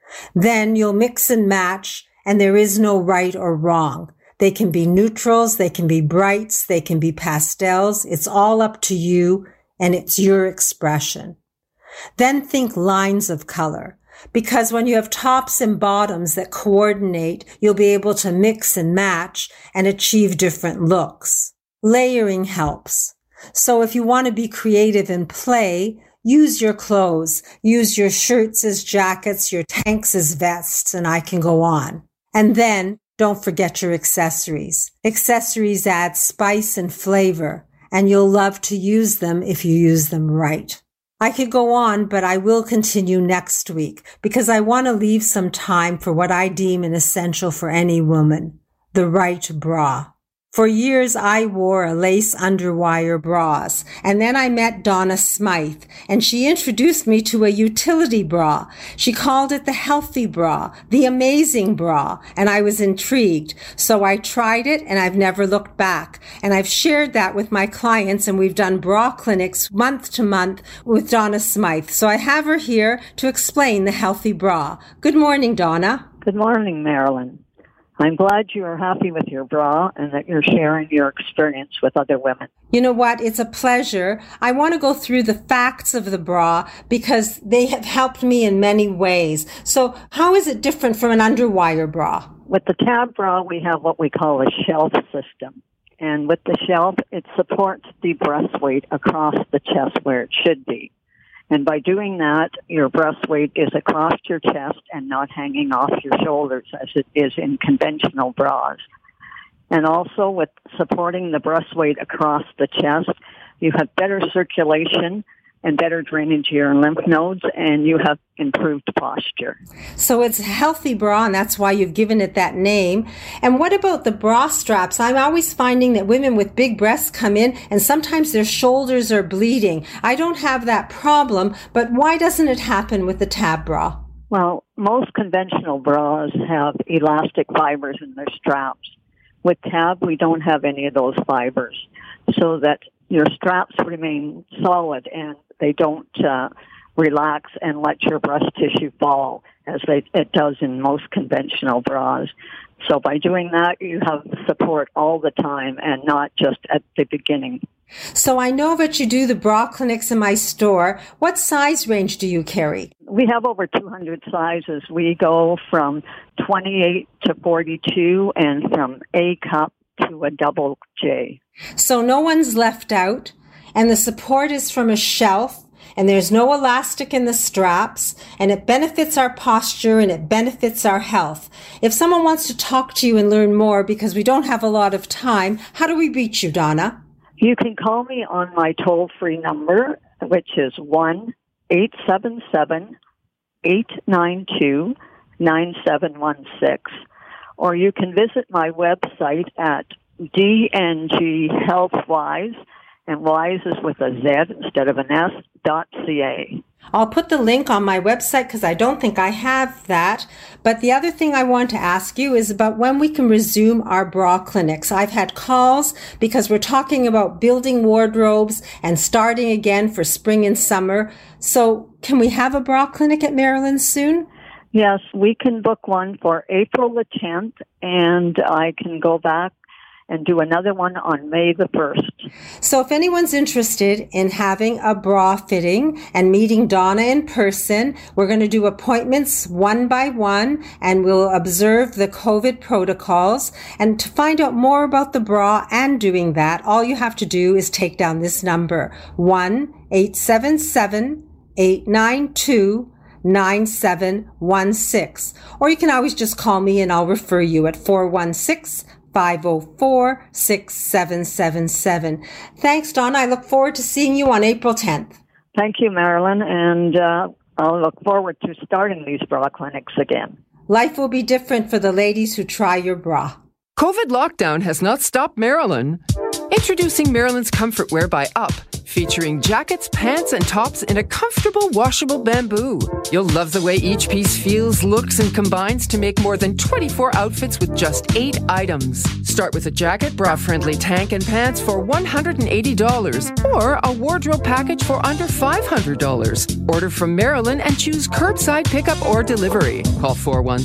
Then you'll mix and match, and there is no right or wrong. They can be neutrals, they can be brights, they can be pastels. It's all up to you, and it's your expression. Then think lines of color. Because when you have tops and bottoms that coordinate, you'll be able to mix and match and achieve different looks. Layering helps. So if you want to be creative and play, use your clothes. Use your shirts as jackets, your tanks as vests, and I can go on. And then don't forget your accessories. Accessories add spice and flavor, and you'll love to use them if you use them right. I could go on, but I will continue next week because I want to leave some time for what I deem an essential for any woman, the right bra. For years, I wore a lace underwire bras, and then I met Donna Smythe, and she introduced me to a utility bra. She called it the healthy bra, the amazing bra, and I was intrigued. So I tried it, and I've never looked back. And I've shared that with my clients, and we've done bra clinics month to month with Donna Smythe. So I have her here to explain the healthy bra. Good morning, Donna. Good morning, Marilyn. I'm glad you are happy with your bra and that you're sharing your experience with other women. You know what? It's a pleasure. I want to go through the facts of the bra because they have helped me in many ways. So how is it different from an underwire bra? With the tab bra, we have what we call a shelf system. And with the shelf, it supports the breast weight across the chest where it should be. And by doing that, your breast weight is across your chest and not hanging off your shoulders as it is in conventional bras. And also with supporting the breast weight across the chest, you have better circulation and better drainage to your lymph nodes, and you have improved posture. So it's a healthy bra, and that's why you've given it that name. And what about the bra straps? I'm always finding that women with big breasts come in, and sometimes their shoulders are bleeding. I don't have that problem, but why doesn't it happen with the tab bra? Well, most conventional bras have elastic fibers in their straps. With tab, we don't have any of those fibers, so that your straps remain solid and they don't relax and let your breast tissue fall as it does in most conventional bras. So by doing that, you have support all the time and not just at the beginning. So I know that you do the bra clinics in my store. What size range do you carry? We have over 200 sizes. We go from 28 to 42 and from A cup to a double J. So no one's left out, and the support is from a shelf, and there's no elastic in the straps, and it benefits our posture and it benefits our health. If someone wants to talk to you and learn more, because we don't have a lot of time, how do we reach you, Donna? You can call me on my toll-free number, which is 1-877-892-9716, or you can visit my website at DNG Healthwise, and Wise is with a Z instead of an S, .ca. I'll put the link on my website because I don't think I have that. But the other thing I want to ask you is about when we can resume our bra clinics. I've had calls because we're talking about building wardrobes and starting again for spring and summer. So can we have a bra clinic at Marilyn soon? Yes, we can book one for April the 10th, and I can go back and do another one on May the 1st. So if anyone's interested in having a bra fitting and meeting Donna in person, we're going to do appointments one by one, and we'll observe the COVID protocols. And to find out more about the bra and doing that, all you have to do is take down this number, 1-877-892-9716. Or you can always just call me and I'll refer you at 416-504-6777. Thanks, Donna. I look forward to seeing you on April 10th. Thank you, Marilyn, and I'll look forward to starting these bra clinics again. Life will be different for the ladies who try your bra. COVID lockdown has not stopped Marilyn. Introducing Marilyn's Comfort Wear by Up, featuring jackets, pants, and tops in a comfortable, washable bamboo. You'll love the way each piece feels, looks, and combines to make more than 24 outfits with just 8 items. Start with a jacket, bra-friendly tank, and pants for $180, or a wardrobe package for under $500. Order from Marilyn and choose curbside pickup or delivery. Call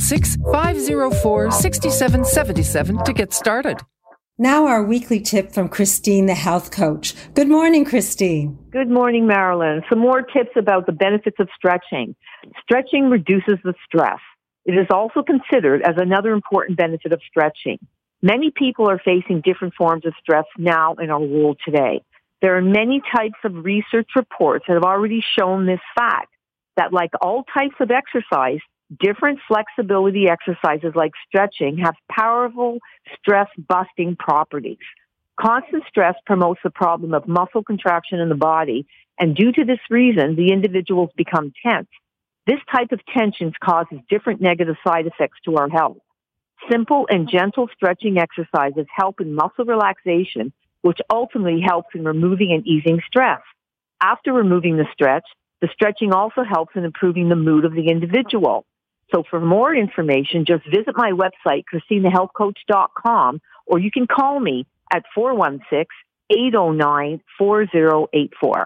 416-504-6777 to get started. Now our weekly tip from Christine, the health coach. Good morning, Christine. Good morning, Marilyn. Some more tips about the benefits of stretching. Stretching reduces the stress. It is also considered as another important benefit of stretching. Many people are facing different forms of stress now in our world today. There are many types of research reports that have already shown this fact, that like all types of exercise, different flexibility exercises like stretching have powerful stress-busting properties. Constant stress promotes the problem of muscle contraction in the body, and due to this reason, the individuals become tense. This type of tension causes different negative side effects to our health. Simple and gentle stretching exercises help in muscle relaxation, which ultimately helps in removing and easing stress. After removing the stretching also helps in improving the mood of the individual. So for more information, just visit my website, ChristineTheHealthCoach.com, or you can call me at 416-809-4084.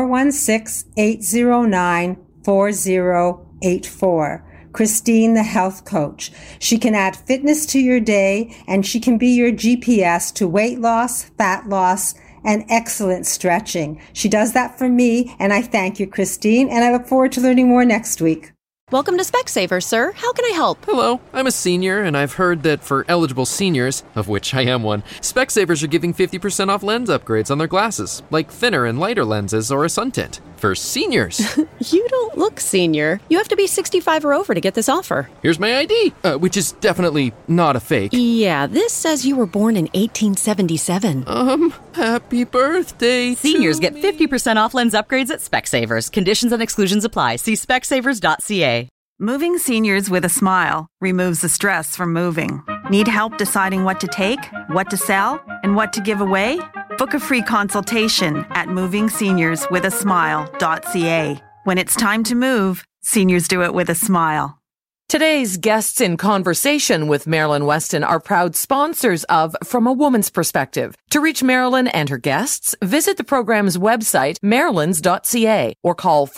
416-809-4084. Christine, the health coach. She can add fitness to your day, and she can be your GPS to weight loss, fat loss, and excellent stretching. She does that for me, and I thank you, Christine, and I look forward to learning more next week. Welcome to Specsavers, sir. How can I help? Hello, I'm a senior, and I've heard that for eligible seniors, of which I am one, Specsavers are giving 50% off lens upgrades on their glasses, like thinner and lighter lenses or a sun tint. For seniors. You don't look senior. You have to be 65 or over to get this offer. Here's my ID, which is definitely not a fake. Yeah, this says you were born in 1877. Happy birthday. Seniors get 50% off lens upgrades at Specsavers. Conditions and exclusions apply. See specsavers.ca. Moving seniors with a smile removes the stress from moving. Need help deciding what to take, what to sell, and what to give away? Book a free consultation at movingseniorswithasmile.ca. When it's time to move, seniors do it with a smile. Today's guests in conversation with Marilyn Weston are proud sponsors of From a Woman's Perspective. To reach Marilyn and her guests, visit the program's website, marilyns.ca, or call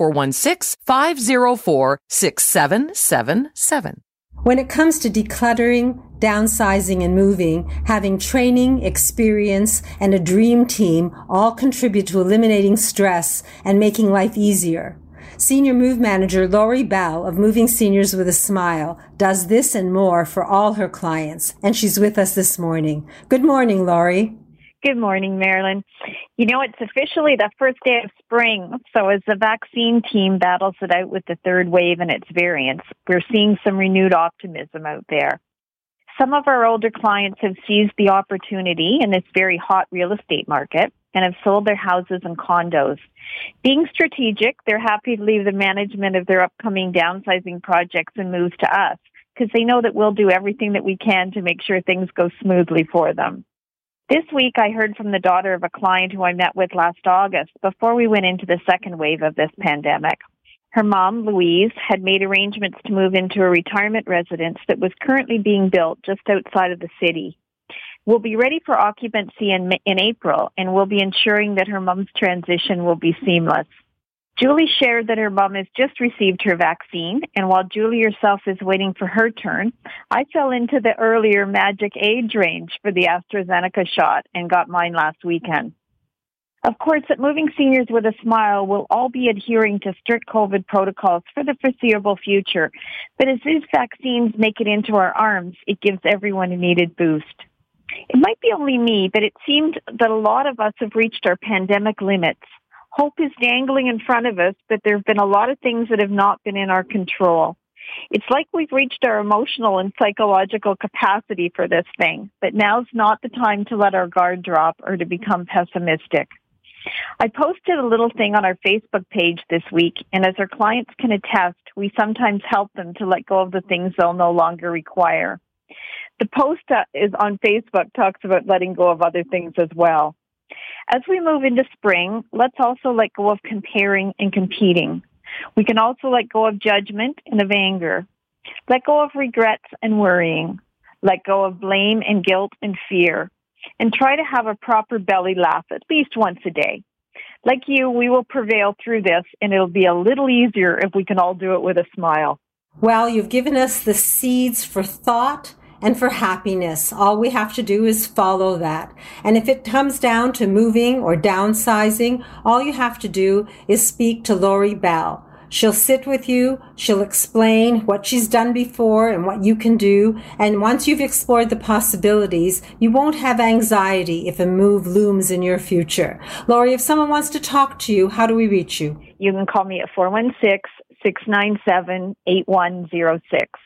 416-504-6777. When it comes to decluttering, downsizing, and moving, having training, experience, and a dream team all contribute to eliminating stress and making life easier. Senior Move Manager Lori Bell of Moving Seniors with a Smile does this and more for all her clients, and she's with us this morning. Good morning, Lori. Good morning, Marilyn. You know, it's officially the first day of spring, so as the vaccine team battles it out with the third wave and its variants, we're seeing some renewed optimism out there. Some of our older clients have seized the opportunity in this very hot real estate market and have sold their houses and condos. Being strategic, they're happy to leave the management of their upcoming downsizing projects and move to us because they know that we'll do everything that we can to make sure things go smoothly for them. This week, I heard from the daughter of a client who I met with last August before we went into the second wave of this pandemic. Her mom, Louise, had made arrangements to move into a retirement residence that was currently being built just outside of the city. We'll be ready for occupancy in April, and we'll be ensuring that her mom's transition will be seamless. Julie shared that her mom has just received her vaccine, and while Julie herself is waiting for her turn, I fell into the earlier magic age range for the AstraZeneca shot and got mine last weekend. Of course, at Moving Seniors with a Smile, we'll all be adhering to strict COVID protocols for the foreseeable future. But as these vaccines make it into our arms, it gives everyone a needed boost. It might be only me, but it seemed that a lot of us have reached our pandemic limits. Hope is dangling in front of us, but there have been a lot of things that have not been in our control. It's like we've reached our emotional and psychological capacity for this thing, but now's not the time to let our guard drop or to become pessimistic. I posted a little thing on our Facebook page this week, and as our clients can attest, we sometimes help them to let go of the things they'll no longer require. The post is on Facebook talks about letting go of other things as well. As we move into spring, let's also let go of comparing and competing. We can also let go of judgment and of anger. Let go of regrets and worrying. Let go of blame and guilt and fear. And try to have a proper belly laugh at least once a day. Like you, we will prevail through this, and it'll be a little easier if we can all do it with a smile. Well, you've given us the seeds for thought and for happiness. All we have to do is follow that. And if it comes down to moving or downsizing, all you have to do is speak to Lori Bell. She'll sit with you, she'll explain what she's done before and what you can do, and once you've explored the possibilities, you won't have anxiety if a move looms in your future. Lori, if someone wants to talk to you, how do we reach you? You can call me at 416-697-8106.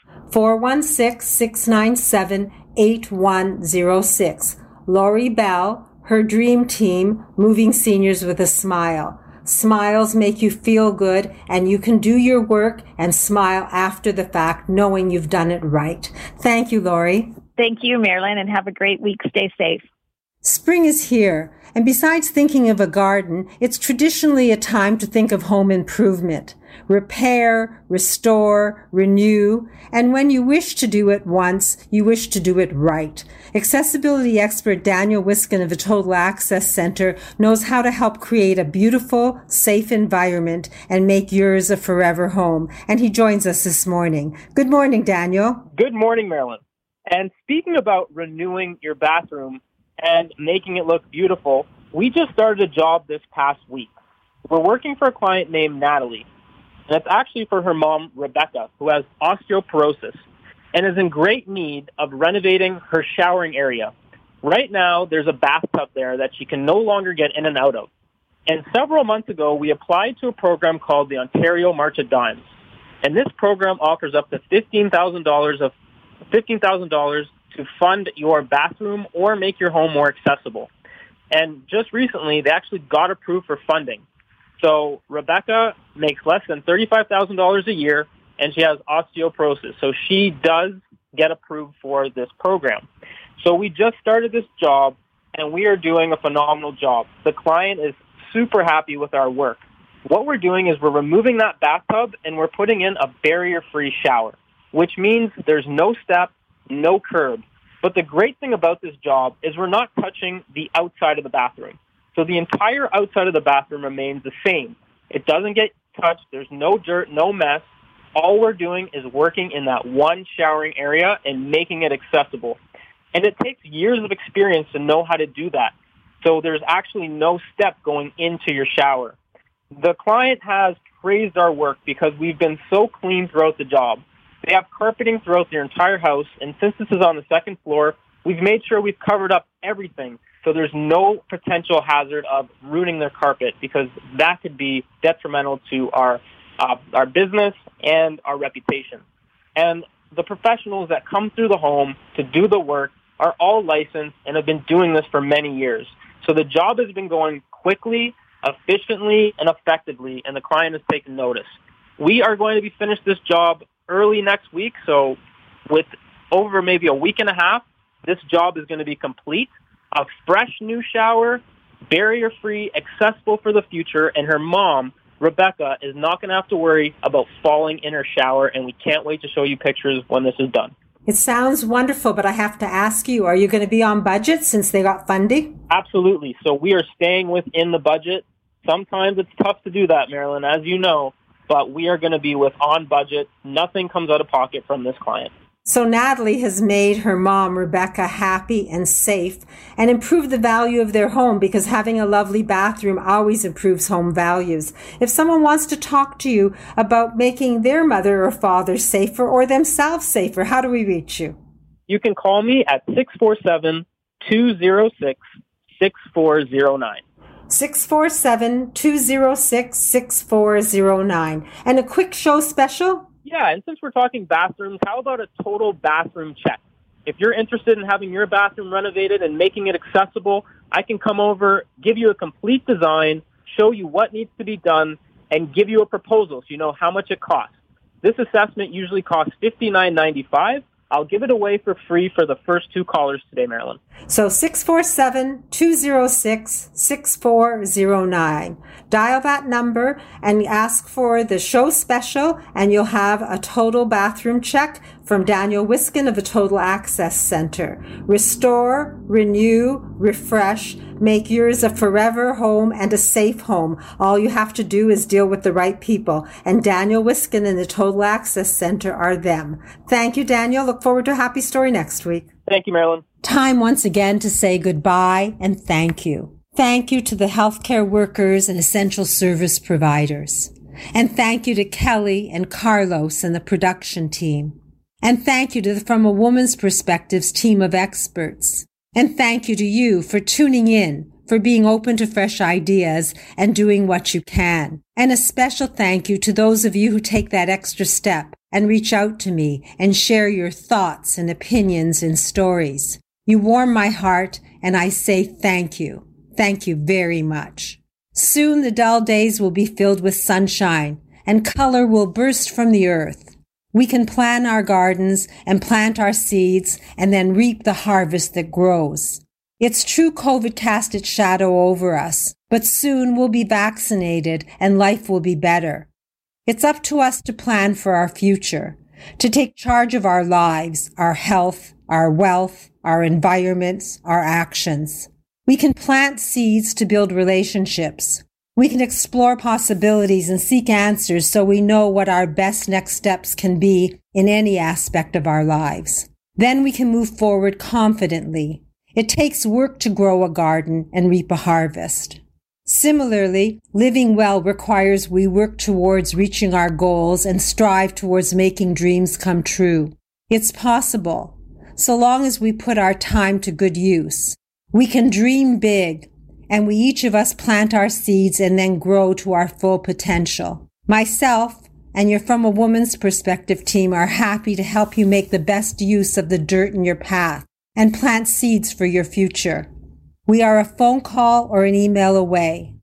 416-697-8106. Lori Bell, her dream team, Moving Seniors with a Smile. Smiles make you feel good, and you can do your work and smile after the fact, knowing you've done it right. Thank you, Lori. Thank you, Marilyn, and have a great week. Stay safe. Spring is here, and besides thinking of a garden, it's traditionally a time to think of home improvement. Repair, restore, renew, and when you wish to do it once, you wish to do it right. Accessibility expert Daniel Wiskin of the Total Access Center knows how to help create a beautiful, safe environment and make yours a forever home. And he joins us this morning. Good morning, Daniel. Good morning, Marilyn. And speaking about renewing your bathroom and making it look beautiful, we just started a job this past week. We're working for a client named Natalie. And it's actually for her mom, Rebecca, who has osteoporosis and is in great need of renovating her showering area. Right now, there's a bathtub there that she can no longer get in and out of. And several months ago, we applied to a program called the Ontario March of Dimes. And this program offers up to $15,000 to fund your bathroom or make your home more accessible. And just recently, they actually got approved for funding. So Rebecca makes less than $35,000 a year, and she has osteoporosis. So she does get approved for this program. So we just started this job, and we are doing a phenomenal job. The client is super happy with our work. What we're doing is we're removing that bathtub, and we're putting in a barrier-free shower, which means there's no step, no curb. But the great thing about this job is we're not touching the outside of the bathroom. So the entire outside of the bathroom remains the same. It doesn't get touched. There's no dirt, no mess. All we're doing is working in that one showering area and making it accessible. And it takes years of experience to know how to do that. So there's actually no step going into your shower. The client has praised our work because we've been so clean throughout the job. They have carpeting throughout their entire house, and since this is on the second floor, we've made sure we've covered up everything so there's no potential hazard of ruining their carpet, because that could be detrimental to our business and our reputation. And the professionals that come through the home to do the work are all licensed and have been doing this for many years. So the job has been going quickly, efficiently, and effectively, and the client has taken notice. We are going to be finished this job early next week, so with over maybe a week and a half, this job is going to be complete. A fresh new shower, barrier-free, accessible for the future, and her mom, Rebecca is not going to have to worry about falling in her shower, and we can't wait to show you pictures when this is done. It sounds wonderful, but I have to ask you, are you going to be on budget since they got funding? Absolutely. So we are staying within the budget. Sometimes it's tough to do that, Marilyn, as you know, but we are going to be on budget. Nothing comes out of pocket from this client. So Natalie has made her mom, Rebecca, happy and safe and improved the value of their home because having a lovely bathroom always improves home values. If someone wants to talk to you about making their mother or father safer or themselves safer, how do we reach you? You can call me at 647-206-6409. 647-206-6409. And a quick show special? Yeah, and since we're talking bathrooms, how about a total bathroom check? If you're interested in having your bathroom renovated and making it accessible, I can come over, give you a complete design, show you what needs to be done, and give you a proposal so you know how much it costs. This assessment usually costs $59.95. I'll give it away for free for the first 2 callers today, Marilyn. So 647-206-6409. Dial that number and ask for the show special, and you'll have a total bathroom check from Daniel Wiskin of the Total Access Center. Restore, renew, refresh, make yours a forever home and a safe home. All you have to do is deal with the right people, and Daniel Wiskin and the Total Access Center are them. Thank you, Daniel. Look forward to a happy story next week. Thank you, Marilyn. Time once again to say goodbye and thank you. Thank you to the healthcare workers and essential service providers. And thank you to Kelly and Carlos and the production team. And thank you to the From a Woman's Perspectives team of experts. And thank you to you for tuning in, for being open to fresh ideas and doing what you can. And a special thank you to those of you who take that extra step and reach out to me and share your thoughts and opinions and stories. You warm my heart, and I say thank you. Thank you very much. Soon the dull days will be filled with sunshine, and color will burst from the earth. We can plan our gardens and plant our seeds and then reap the harvest that grows. It's true COVID cast its shadow over us, but soon we'll be vaccinated and life will be better. It's up to us to plan for our future, to take charge of our lives, our health, our wealth, our environments, our actions. We can plant seeds to build relationships. We can explore possibilities and seek answers so we know what our best next steps can be in any aspect of our lives. Then we can move forward confidently. It takes work to grow a garden and reap a harvest. Similarly, living well requires we work towards reaching our goals and strive towards making dreams come true. It's possible, so long as we put our time to good use. We can dream big, and we each of us plant our seeds and then grow to our full potential. Myself and your From a Woman's Perspective team are happy to help you make the best use of the dirt in your path and plant seeds for your future. We are a phone call or an email away.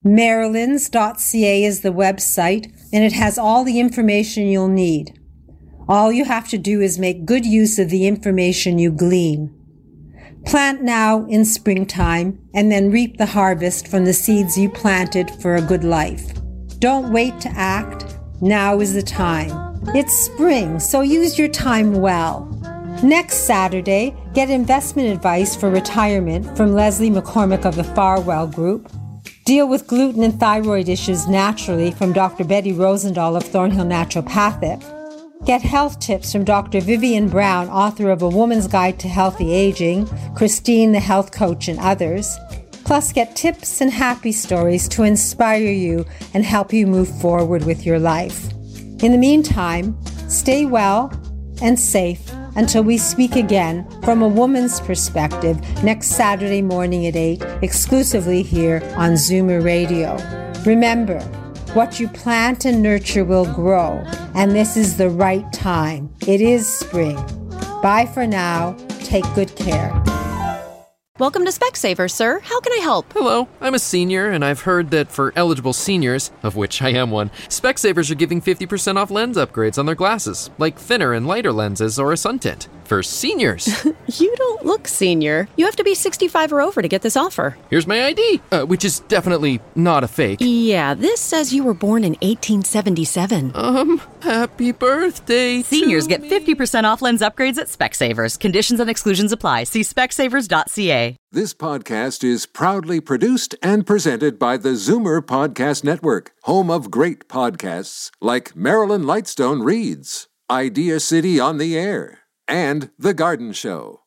Marilyns.ca is the website, and it has all the information you'll need. All you have to do is make good use of the information you glean. Plant now in springtime and then reap the harvest from the seeds you planted for a good life. Don't wait to act. Now is the time. It's spring, so use your time well. Next Saturday, get investment advice for retirement from Leslie McCormick of the Farwell Group. Deal with gluten and thyroid issues naturally from Dr. Betty Rosendahl of Thornhill Naturopathic. Get health tips from Dr. Vivian Brown, author of A Woman's Guide to Healthy Aging, Christine the Health Coach, and others. Plus, get tips and happy stories to inspire you and help you move forward with your life. In the meantime, stay well and safe until we speak again from a woman's perspective next Saturday morning at 8, exclusively here on Zoomer Radio. Remember, what you plant and nurture will grow, and this is the right time. It is spring. Bye for now. Take good care. Welcome to Specsavers, sir. How can I help? Hello, I'm a senior, and I've heard that for eligible seniors, of which I am one, Specsavers are giving 50% off lens upgrades on their glasses, like thinner and lighter lenses or a sun tint. For seniors. You don't look senior. You have to be 65 or over to get this offer. Here's my ID, which is definitely not a fake. Yeah, this says you were born in 1877. Happy birthday. Seniors get 50% off lens upgrades at Specsavers. Conditions and exclusions apply. See specsavers.ca. This podcast is proudly produced and presented by the Zoomer Podcast Network, home of great podcasts like Marilyn Lightstone Reads, Idea City on the Air, and The Garden Show.